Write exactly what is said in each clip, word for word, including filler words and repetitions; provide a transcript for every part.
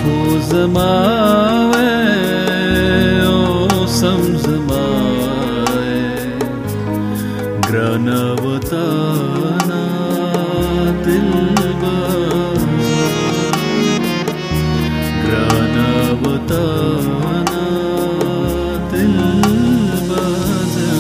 خو زماوه او سم زماوه گرانا وطانا دل بازا گرانا وطانا دل بازا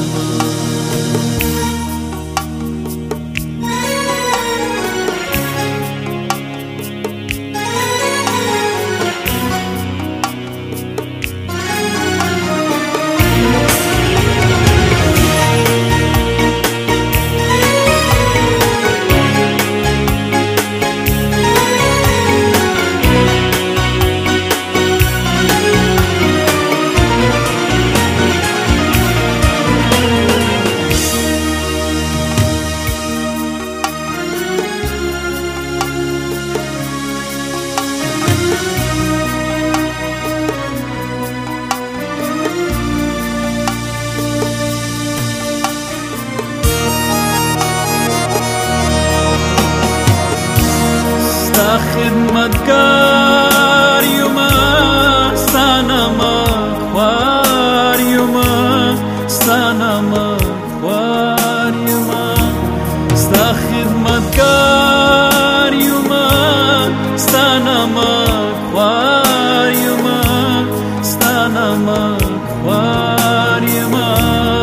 خدمتگار یوما ستانما خوار یوما ستانما خوار یوما ستا خدمتگار یوما ستانما خوار یوما ستانما خوار یوما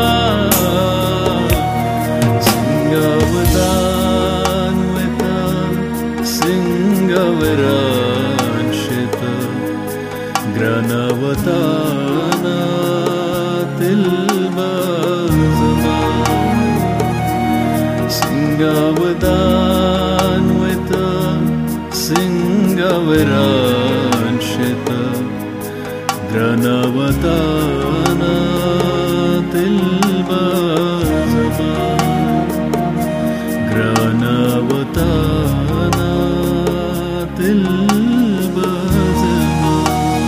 وران شتا گرانا وطانا دل بازما سنگا ودان وتا سنگا وران شتا گرانا وطانا دل بازما گرانا وطانا دل بازما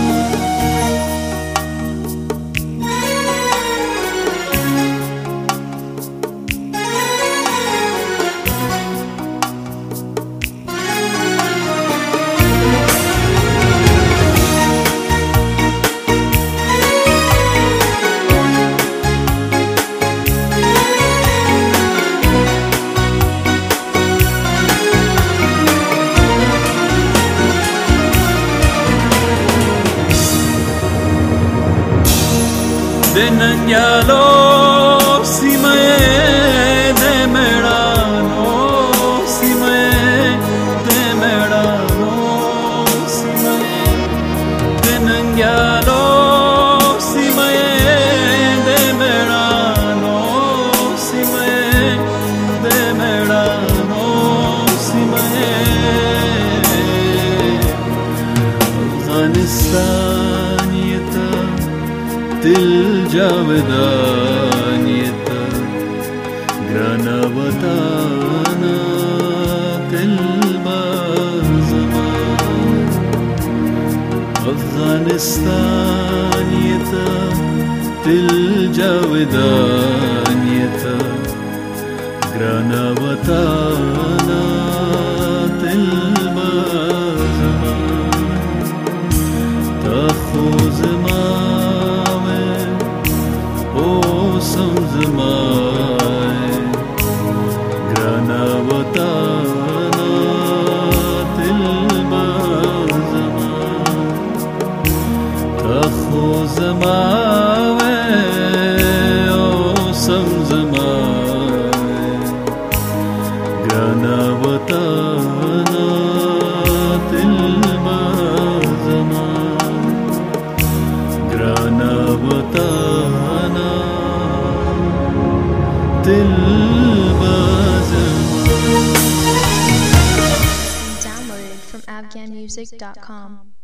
de nangyalo simaye de merano simaye de merano simaye de nangyalo simaye de merano simaye de merano simaye Afghanistan yeta दिल जावेदानियत ग्राना वताना दिल बाज़मा अफ़ग़ानिस्तानियत दिल जावेदानियत ग्राना वताना दिल बाज़मा ताख़ुज़मा समझमाए ग्राना वताना दिल बाज़मा तख़ो ज़मावे ओ समझमाए ग्राना वताना दिल बाज़मा ग्राना वताना Downloaded from afghan music dot com.